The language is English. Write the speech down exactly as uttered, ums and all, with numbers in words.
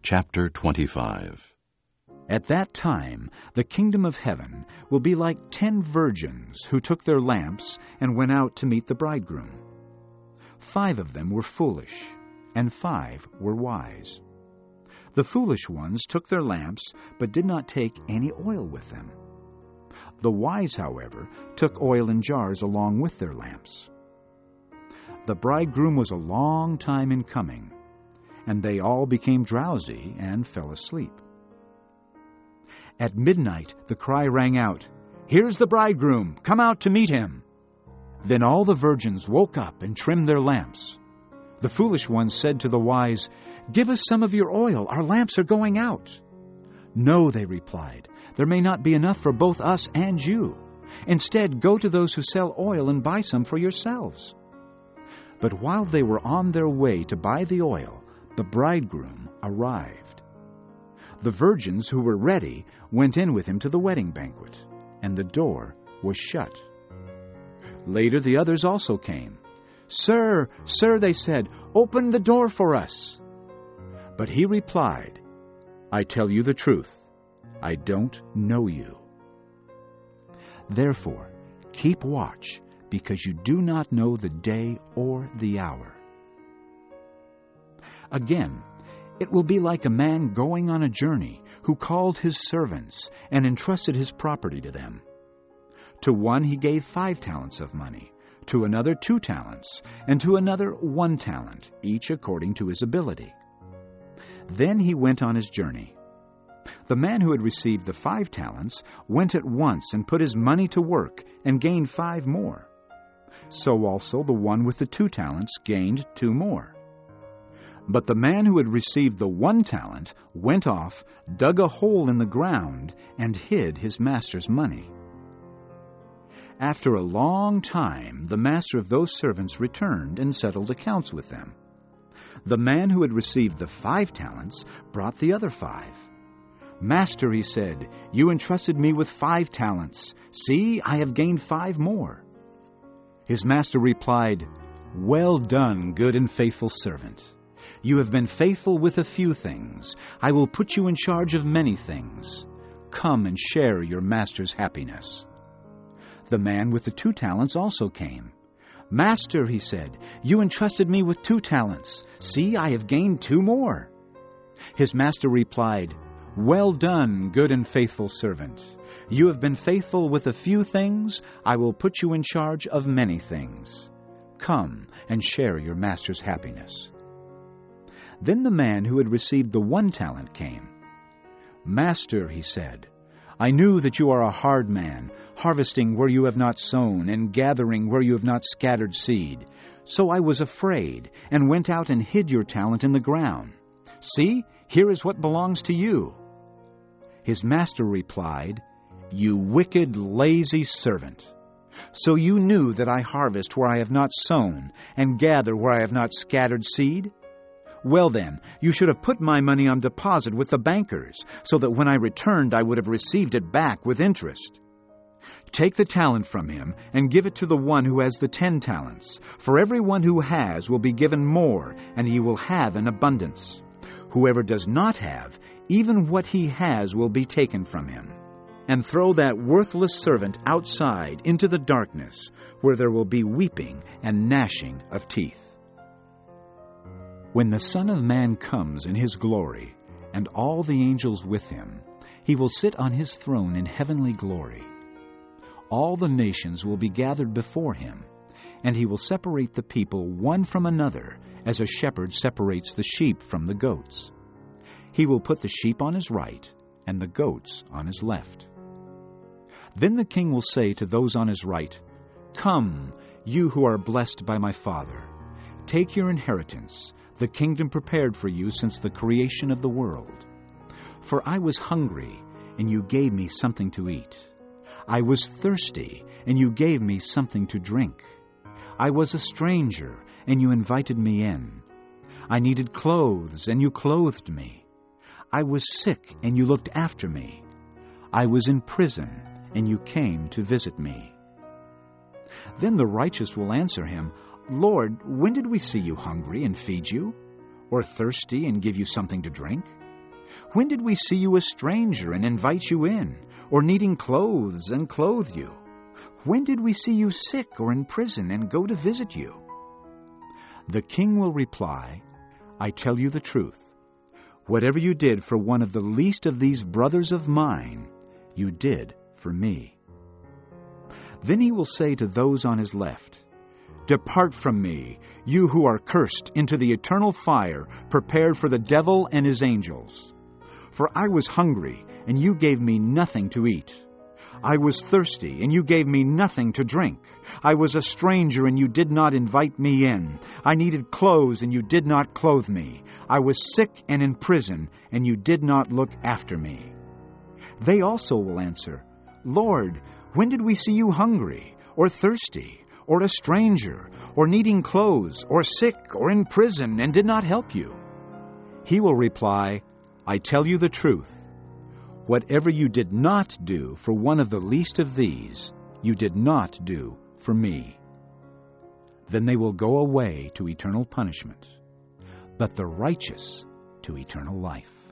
Chapter twenty-five. At that time the kingdom of heaven will be like ten virgins who took their lamps and went out to meet the bridegroom. Five of them were foolish, and five were wise. The foolish ones took their lamps, but did not take any oil with them. The wise, however, took oil in jars along with their lamps. The bridegroom was a long time in coming, and they all became drowsy and fell asleep. At midnight the cry rang out, "Here's the bridegroom! Come out to meet him!" Then all the virgins woke up and trimmed their lamps. The foolish ones said to the wise, "Give us some of your oil, our lamps are going out." "No," they replied, "there may not be enough for both us and you. Instead, go to those who sell oil and buy some for yourselves." But while they were on their way to buy the oil, the bridegroom arrived. The virgins who were ready went in with him to the wedding banquet, and the door was shut. Later the others also came. "Sir, sir," they said, "open the door for us." But he replied, "I tell you the truth, I don't know you. Therefore, keep watch, because you do not know the day or the hour." Again, it will be like a man going on a journey who called his servants and entrusted his property to them. To one he gave five talents of money, to another two talents, and to another one talent, each according to his ability. Then he went on his journey. The man who had received the five talents went at once and put his money to work and gained five more. So also the one with the two talents gained two more. But the man who had received the one talent went off, dug a hole in the ground, and hid his master's money. After a long time, the master of those servants returned and settled accounts with them. The man who had received the five talents brought the other five. "Master," he said, "you entrusted me with five talents. See, I have gained five more." His master replied, "Well done, good and faithful servant. You have been faithful with a few things. I will put you in charge of many things. Come and share your master's happiness." The man with the two talents also came. "Master," he said, "you entrusted me with two talents. See, I have gained two more." His master replied, "Well done, good and faithful servant. You have been faithful with a few things. I will put you in charge of many things. Come and share your master's happiness." Then the man who had received the one talent came. "Master," he said, "I knew that you are a hard man, harvesting where you have not sown, and gathering where you have not scattered seed. So I was afraid, and went out and hid your talent in the ground. See, here is what belongs to you." His master replied, "You wicked, lazy servant. So you knew that I harvest where I have not sown, and gather where I have not scattered seed? Well then, you should have put my money on deposit with the bankers, so that when I returned I would have received it back with interest. Take the talent from him and give it to the one who has the ten talents. For everyone who has will be given more, and he will have in abundance. Whoever does not have, even what he has will be taken from him. And throw that worthless servant outside into the darkness, where there will be weeping and gnashing of teeth. When the Son of Man comes in his glory, and all the angels with him, he will sit on his throne in heavenly glory. All the nations will be gathered before him, and he will separate the people one from another, as a shepherd separates the sheep from the goats. He will put the sheep on his right, and the goats on his left. Then the king will say to those on his right, "Come, you who are blessed by my Father, take your inheritance, the kingdom prepared for you since the creation of the world. For I was hungry, and you gave me something to eat. I was thirsty, and you gave me something to drink. I was a stranger, and you invited me in. I needed clothes, and you clothed me. I was sick, and you looked after me. I was in prison, and you came to visit me." Then the righteous will answer him, "Lord, when did we see you hungry and feed you, or thirsty and give you something to drink? When did we see you a stranger and invite you in, or needing clothes and clothe you? When did we see you sick or in prison and go to visit you?" The king will reply, "I tell you the truth. Whatever you did for one of the least of these brothers of mine, you did for me." Then he will say to those on his left, "Depart from me, you who are cursed, into the eternal fire prepared for the devil and his angels. For I was hungry, and you gave me nothing to eat. I was thirsty, and you gave me nothing to drink. I was a stranger, and you did not invite me in. I needed clothes, and you did not clothe me. I was sick and in prison, and you did not look after me." They also will answer, "Lord, when did we see you hungry, or thirsty, or a stranger, or needing clothes, or sick, or in prison, and did not help you?" He will reply, "I tell you the truth. Whatever you did not do for one of the least of these, you did not do for me." Then they will go away to eternal punishment, but the righteous to eternal life.